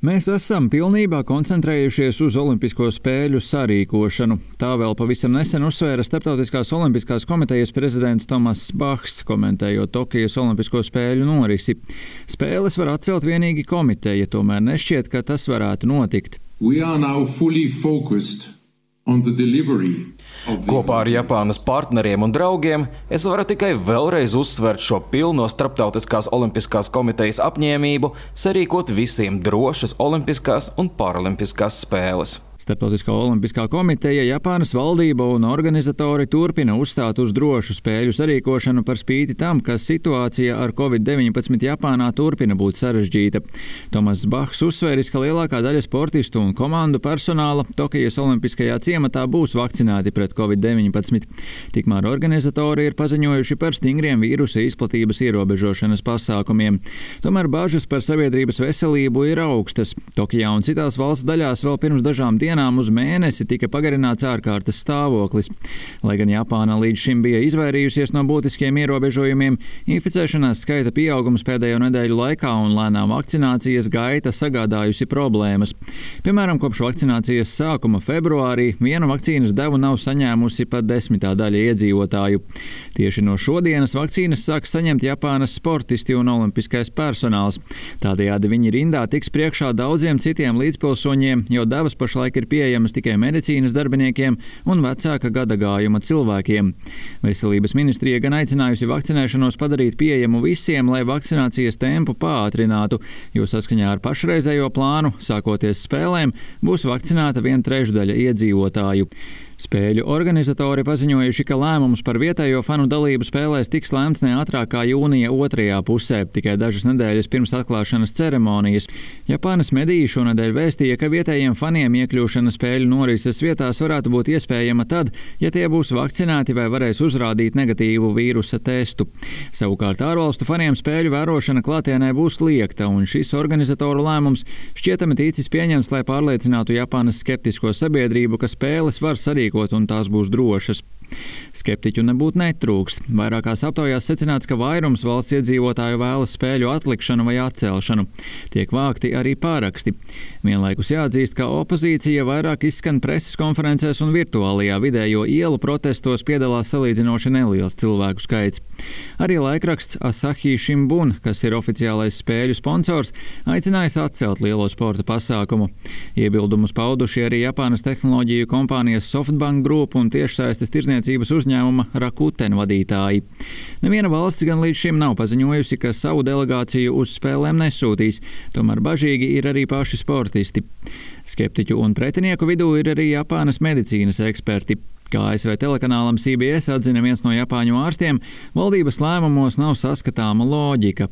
Mēs esam pilnībā koncentrējušies uz Olimpisko spēļu sarīkošanu. Tā vēl pavisam nesen uzsvēra Starptautiskās olimpiskās komitejas prezidents Tomass Bachs, komentējot Tokijas Olimpisko spēļu norisi. Spēles var atcelt vienīgi komiteja, tomēr nešķiet, ka tas varētu notikt. We are now fully focused on the delivery. Kopā ar Japānas partneriem un draugiem es varu tikai vēlreiz uzsvert šo pilno Starptautiskās olimpiskās komitejas apņēmību sarīkot visiem drošas olimpiskās un paralimpiskās spēles. Starptautiskā olimpiskā komiteja, Japānas valdība un organizatori turpina uzstāt uz drošu spēļu sarīkošanu par spīti tam, ka situācija ar Covid-19 Japānā turpina būt sarežģīta. Tomass Bachs uzsvēris, ka lielākā daļa sportistu un komandu personāla Tokijas olimpiskajā ciematā būs vakcinēti pret Covid-19. Tikmēr organizatori ir paziņojuši par stingriem vīrusa izplatības ierobežošanas pasākumiem. Tomēr bažas par sabiedrības veselību ir augstas. Tokijā un citās valsts daļās vēl pirms dažām dienām uz mēnesi tika pagarināts ārkārtas stāvoklis. Lai gan Japāna līdz šim bija izvairījusies no būtiskiem ierobežojumiem, inficēšanās skaita pieaugums pēdējo nedēļu laikā un lēnā vakcinācijas gaita sagādājusi problēmas. Piemēram, kopš vakcinācijas sākuma februārī vienu vakcīnas devu nav saņēmusi pat 10. daļa iedzīvotāju. Tieši no šodienas vakcīnas sāks saņemt Japānas sportisti un olimpiskais personāls. Tādējādi viņi rindā tiks priekšā daudziem citiem līdzpilsoņiem, jo devas pašlaik ir pieejamas tikai medicīnas darbiniekiem un vecāka gadagājuma cilvēkiem. Veselības ministrija gan aicinājusi vakcinēšanos padarīt pieejamu visiem, lai vakcinācijas tempu pātrinātu, jo saskaņā ar pašreizējo plānu, sākoties spēlēm, būs vakcinēta 1/3 iedzīvotāju. Spēļu organizatori paziņojuši, ka lēmums par vietējo fanu dalību spēlēs tiks lēmts ne ātrāk kā jūnija otrajā pusē, tikai dažas nedēļas pirms atklāšanas ceremonijas. Japānas mediji šonedēļ vēstīja, ka vietējiem faniem iekļūšana spēļu norises vietās varētu būt iespējama tad, ja tie būs vakcinēti vai varēs uzrādīt negatīvu vīrusa testu. Savukārt ārvalstu faniem spēļu vērošana klātienē būs liegta, un šis organizatoru lēmums šķietami ticis pieņemts, lai pārliecinātu Japānas skeptisko sabiedrību, ka spēles var sarīkot un tās būs drošas. Skeptiķu nebūtu netrūkst. Vairākās aptaujās secināts, ka vairums valsts iedzīvotāju vēlas spēļu atlikšanu vai atcelšanu. Tiek vākti arī pāraksti. Vienlaikus jāatzīst, ka opozīcija vairāk izskan preses konferencēs un virtuālajā vidē, jo ielu protestos piedalās salīdzinoši neliels cilvēku skaits. Arī laikraksts Asahi Shimbun, kas ir oficiālais spēļu sponsors, aicinājis atcelt lielo sporta pasākumu. Iebildumus pauduši arī Japānas tehnoloģiju kompānijas SoftBank Group un tiešsaistes tirzniecības uzņēmuma Rakuten vadītāji. Neviena valsts gan līdz šim nav paziņojusi, ka savu delegāciju uz spēlēm nesūtīs, tomēr bažīgi ir arī paši sportisti. Skeptiķu un pretinieku vidū ir arī Japānas medicīnas eksperti. Kā ASV telekanālam CBS atzina viens no Japāņu ārstiem, valdības lēmumos nav saskatāma loģika.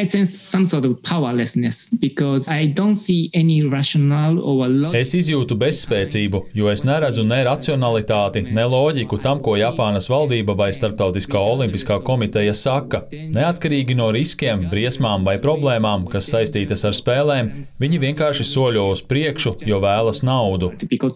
Es izjūtu bezspēcību, jo es neredzu ne racionalitāti, ne loģiku tam, ko Japānas valdība vai Starptautiskā olimpiskā komiteja saka. Neatkarīgi no riskiem, briesmām vai problēmām, kas saistītas ar spēlēm, viņi vienkārši soļo uz priekšu, jo vēlas naudu.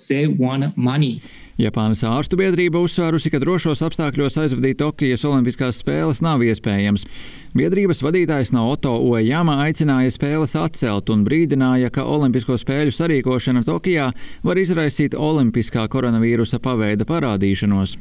Japānas ārstu biedrība uzsvērusi, ka drošos apstākļos aizvadīt Tokijas olimpiskās spēles nav iespējams. Biedrības vadītājs Naoto Uejama aicināja spēles atcelt un brīdināja, ka olimpisko spēļu sarīkošana Tokijā var izraisīt olimpiskā koronavīrusa paveida parādīšanos.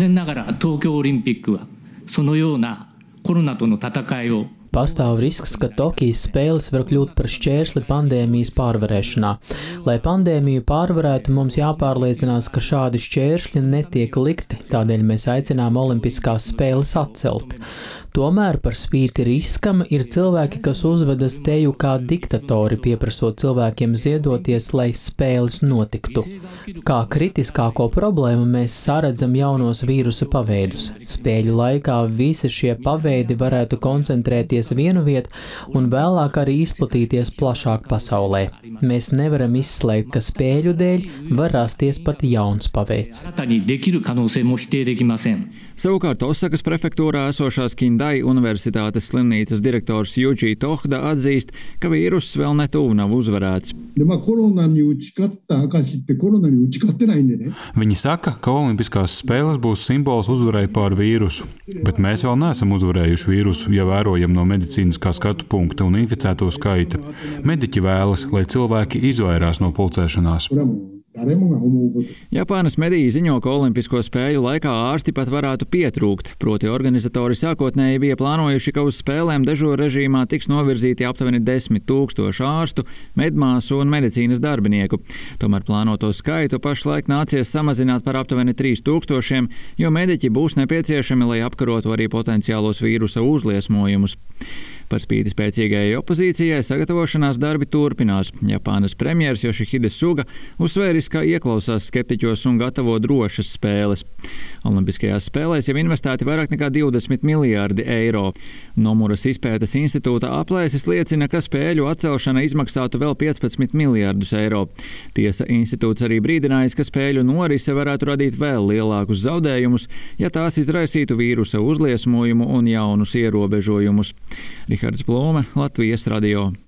Pastāv risks, ka Tokijas spēles var kļūt par šķērsli pandēmijas pārvarēšanā. Lai pandēmiju pārvarētu, mums jāpārliecinās, ka šādi šķēršļi netiek likti, tādēļ mēs aicinām olimpiskās spēles atcelt. Tomēr par spīti riskam ir cilvēki, kas uzvedas teju kā diktatori, pieprasot cilvēkiem ziedoties, lai spēles notiktu. Kā kritiskāko problēmu mēs saredzam jaunos vīrusa paveidus. Spēļu laikā visi šie paveidi varētu koncentrēties vienu vietu un vēlāk arī izplatīties plašāk pasaulē. Mēs nevaram izslēgt, ka spēļu dēļ var rasties pat jauns paveids. Savukārt Osakas prefektūrā esošās Kindai Tai Universitātes slimnīcas direktors Juji Tohda atzīst, ka vīruss vēl netuvu nav uzvarēts. Viņi saka, ka Olimpiskās spēles būs simbols uzvarai pār vīrusu, bet mēs vēl neesam uzvarējuši vīrusu, ja vērojam no medicīniskā skatu punkta un inficēto skaita. Mediķi vēlas, lai cilvēki izvairās no pulcēšanās. Japānas mediji ziņo, ka Olimpisko spēļu laikā ārsti pat varētu pietrūkt, proti organizatori sākotnēji bija plānojuši, ka uz spēlēm dežūra režīmā tiks novirzīti aptuveni 10 000 ārstu, medmāsu un medicīnas darbinieku. Tomēr plānoto skaitu pašlaik nācies samazināt par aptuveni 3 000, jo mediķi būs nepieciešami, lai apkarotu arī potenciālos vīrusa uzliesmojumus. Par spīti spēcīgajai opozīcijai sagatavošanās darbi turpinās. Japānas premjers Yoshihide Suga uzsvēris, ka ieklausās skeptiķos un gatavo drošas spēles. Olimpiskajās spēlēs jau investēti vairāk nekā 20 miljārdi eiro. Nomuras izpētes institūta aplēses liecina, ka spēļu atcelšana izmaksātu vēl 15 miljārdus eiro. Tiesa, institūts arī brīdinājis, ka spēļu norise varētu radīt vēl lielākus zaudējumus, ja tās izraisītu vīrusa uzliesmojumu un jaunus ierobežojumus. Rihards Blūme, Latvijas radio.